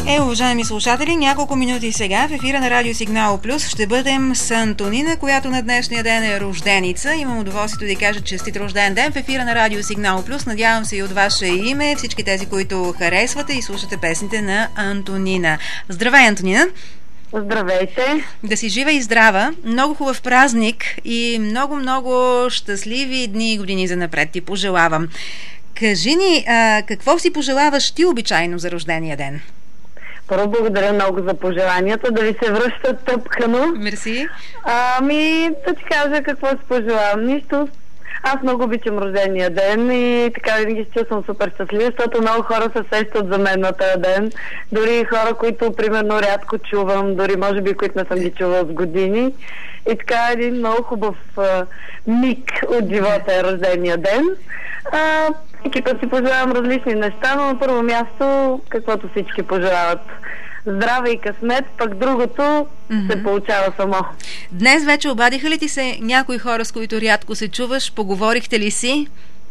Уважаеми слушатели, няколко минути сега в ефира на Радио Сигнал Плюс ще бъдем с Антонина, която на днешния ден е рожденица. Имам удоволствието да й кажа честит рожден ден в ефира на Радио Сигнал Плюс. Надявам се и от ваше име, всички тези, които харесвате и слушате песните на Антонина. Здравей, Антонина! Здравейте! Да си жива и здрава, много хубав празник и много щастливи дни и години занапред ти пожелавам. Кажи ни, какво си пожелаваш ти обичайно за рождения ден? Първо благодаря много за пожеланията, да ви се връщат тъпкано. Мерси. Да ти кажа какво си пожелавам. Нищо. Аз много обичам рождения ден и така винаги се чувствам супер щастлива, защото много хора се сещат за мен на този ден. Дори хора, които примерно рядко чувам, дори може би които не съм ги чувала с години. И така един много хубав миг от живота е рождения ден. Всеки път си пожелавам различни неща, но на първо място, каквото всички пожелават. Здраве и късмет, пък другото се получава само. Днес вече обадиха ли ти се някои хора, с които рядко се чуваш? Поговорихте ли си?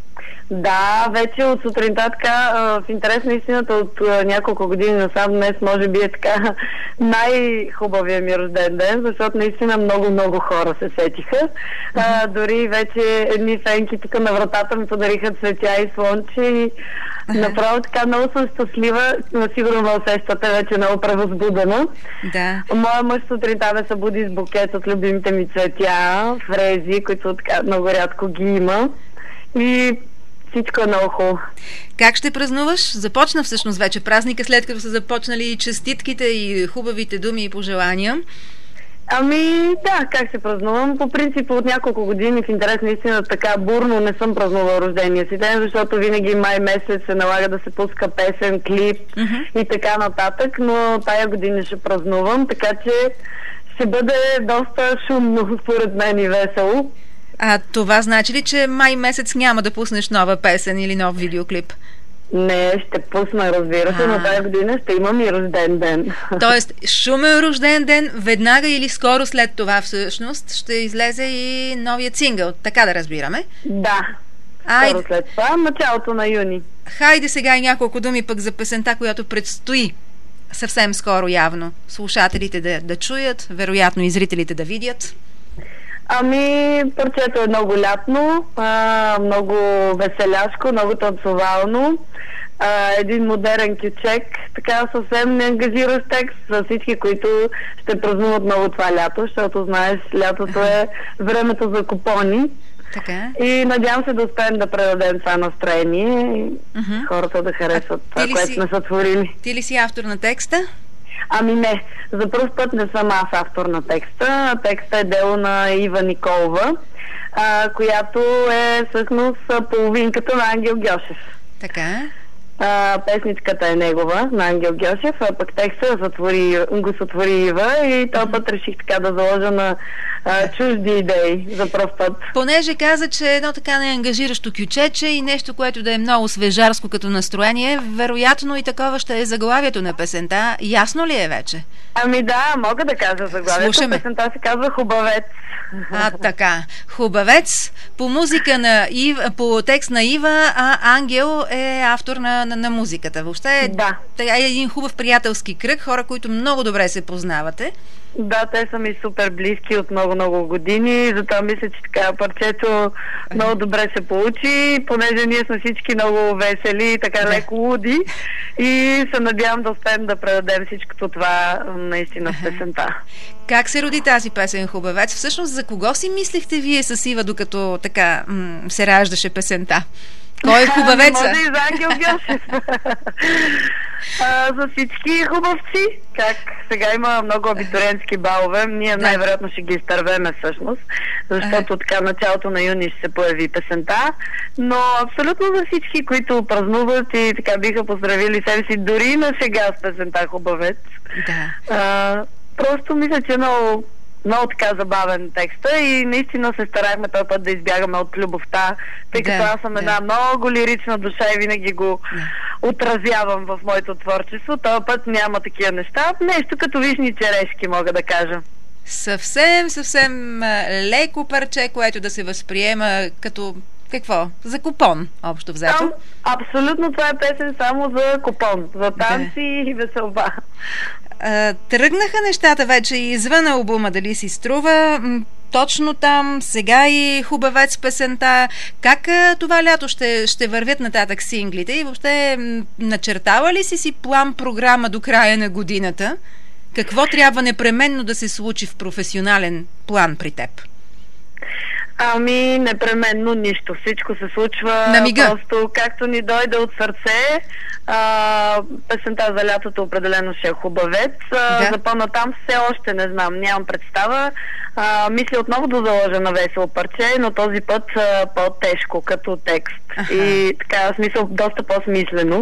Да, вече от сутринта така, в интерес на истината от няколко години насам, днес може би е така най-хубавия ми рожден ден, защото наистина много хора се сетиха. Дори вече едни фенки тук на вратата ми подариха цветя и слънче и направо така много съм щастлива, сигурно ме усещате вече много превъзбудена. Да. Моя мъж сутринта ме събуди с букет от любимите ми цветя, фрези, които така много рядко ги има. И всичко е много хубаво. Как ще празнуваш? Започна всъщност вече празника, след като са започнали и честитките, и хубавите думи и пожелания. Да, как се празнувам? По принцип от няколко години в интерес наистина така бурно не съм празнувал рождения си ден, защото винаги май месец се налага да се пуска песен, клип и така нататък, но тая година ще празнувам, така че ще бъде доста шумно според мен и весело. Това значи ли, че май месец няма да пуснеш нова песен или нов видеоклип? Не, ще пусна, разбира се, но тази година ще имам и рожден ден. Тоест, шумен рожден ден, веднага или скоро след това всъщност ще излезе и новият сингъл, така да разбираме? Да, скоро след това, началото на юни. Хайде сега и няколко думи пък за песента, която предстои съвсем скоро явно. Слушателите да чуят, вероятно и зрителите да видят. Парчето е много лятно, много веселяшко, много танцовално, един модерен кючек, така съвсем неангажиращ текст за всички, които ще празнуват много това лято, защото знаеш, лятото е времето за купони. Така. И надявам се да успеем да предадем това настроение и хората да харесват това, което сме сътворили. Ти ли си автор на текста? Не, за първ път не съм аз автор на текста. Текстът е дело на Ива Николова, която е всъщност половинката на Ангел Гьошев. Така. Песничката е негова, на Ангел Гьошев, а пък текста го сътвори Ива и този път реших така да заложа на чужди идеи за пръв път. Понеже каза, че едно така неангажиращо кючече и нещо, което да е много свежарско като настроение, вероятно и такова ще е заглавието на песента. Ясно ли е вече? Да, мога да кажа заглавието. Слушаме. Песента се казва Хубавец. Така. Хубавец. По музика на Ива, по текст на Ива, Ангел е автор на музиката. Въобще е един хубав приятелски кръг, хора, които много добре се познавате. Да, те са ми супер близки от много години, затова мисля, че така парчето много добре се получи, понеже ние сме всички много весели и така леко луди и се надявам да успеем да предадем всичкото това наистина в песента. Как се роди тази песен Хубавец? Всъщност за кого си мислихте вие с Ива, докато така се раждаше песента? Кой е хубавеца? Може и за Ангел Гьошев. За всички хубавци. Как сега има много абитуриентски балове. Ние най-вероятно ще ги изтървеме всъщност, защото така началото на юни ще се появи песента. Но абсолютно за всички, които празнуват и така биха поздравили себе си, дори на сега с песента Хубавец. Просто мисля, че много така забавен текста и наистина се старахме този път да избягаме от любовта, тъй като аз съм една много лирична душа и винаги го отразявам в моето творчество. Този път няма такива неща. Нещо като вишни черешки, мога да кажа. Съвсем леко парче, което да се възприема като какво? За купон, общо взето. Абсолютно, това е песен само за купон, за танци и веселба. Тръгнаха нещата вече и извън албума, дали си струва? Точно там, сега и Хубавец песента. Как това лято ще вървят нататък синглите и въобще начертава ли си план-програма до края на годината? Какво трябва непременно да се случи в професионален план при теб? Непременно нищо. Всичко се случва просто както ни дойде от сърце. Песента за лятото определено ще е Хубавец. За по-натам все още не знам, нямам представа. Мисля отново да заложа на весело парче, но този път по-тежко като текст. И така, смисъл доста по-смислено.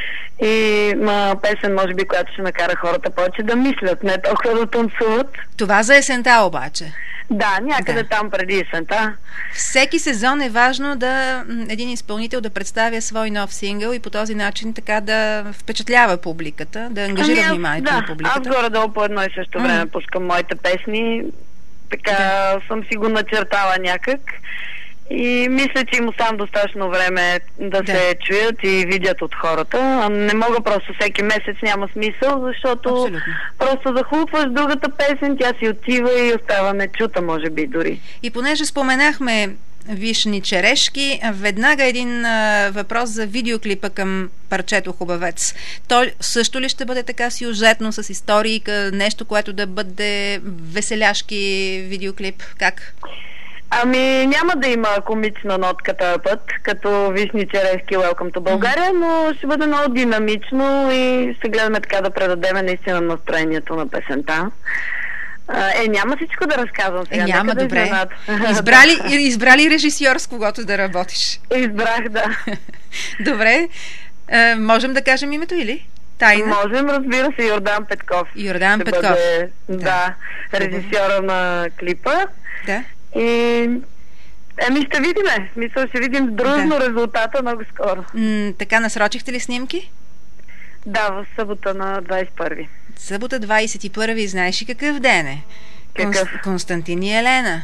И песен, може би, която ще накара хората повече да мислят, не толкова да танцуват. Това за есента обаче. Да, някъде там преди есента. Всеки сезон е важно един изпълнител да представя свой нов сингъл и по този начин така да впечатлява публиката, да ангажира вниманието на публиката. Аз горе-долу по едно и също време пускам моите песни. Така съм си го начертала някак. И мисля, че им оставам достатъчно време да се чуят и видят от хората. Не мога просто всеки месец, няма смисъл, защото просто захлупваш другата песен, тя си отива и остава нечута, може би дори. И понеже споменахме вишни черешки, веднага един въпрос за видеоклипа към парчето Хубавец. Той също ли ще бъде така сюжетно, с истории, нещо, което да бъде веселяшки видеоклип? Как? Няма да има комична нотка този път, като вишни черешки Welcome to България, но ще бъде много динамично и ще гледаме така да предадем наистина настроението на песента. Няма всичко да разказвам сега. Няма, добре. Избрали режисьор, с когото да работиш? Избрах, да. Добре. Можем да кажем името или? Тайна? Можем, разбира се, Йордан Петков. Йордан Петков. Бъде, режисьора на клипа. Да. И ще видиме. Мисля, ще видим дружно резултата много скоро. Така, насрочихте ли снимки? Да, в събота на 21. Събота 21, знаеш ли какъв ден е? Константин и Елена.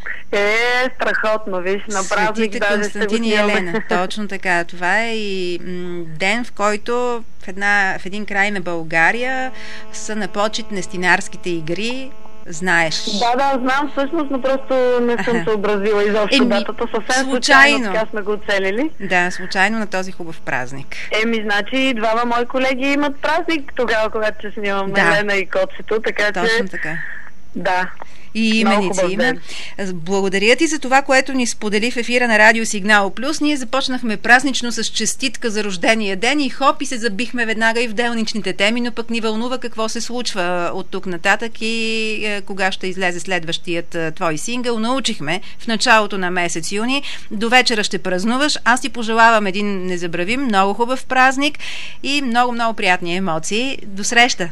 Страхотно, виж, на празник даже Константин и Елена. Точно така. Това е и ден, в който в един край на България са на почит нестинарските игри. Знаеш. Да, знам всъщност, но просто не съм съобразила изобщо датата. Съвсем случайно така сме го оцелили. Да, случайно на този хубав празник. Значи двама мои колеги имат празник тогава, когато ще снимам Елена и Котчето, така че... Точно така. Да. И именици има. Благодаря ти за това, което ни сподели в ефира на Радио Сигнал Плюс. Ние започнахме празнично с честитка за рождения ден и хоп, и се забихме веднага и в делничните теми, но пък ни вълнува какво се случва от тук нататък и кога ще излезе следващият твой сингъл. Научихме в началото на месец юни. До вечера ще празнуваш. Аз ти пожелавам един незабравим, много хубав празник и много, много приятни емоции. До среща!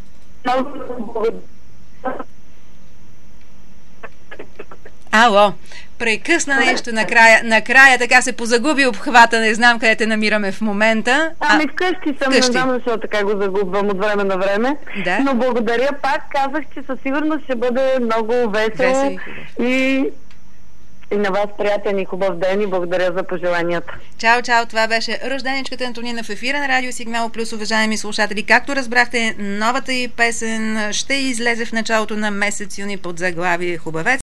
Ало, прекъсна нещо накрая така се позагуби обхвата, не знам къде те намираме в момента. Вкъщи съм, не знам защо така го загубвам от време на време. Да? Но благодаря пак, казах, че със сигурност ще бъде много весело и на вас приятен и хубав ден и благодаря за пожеланията. Чао, това беше рожденичката Антонина в ефира на Радио Сигнал Плюс, уважаеми слушатели. Както разбрахте, новата й песен ще излезе в началото на месец юни под заглавие Хубавец.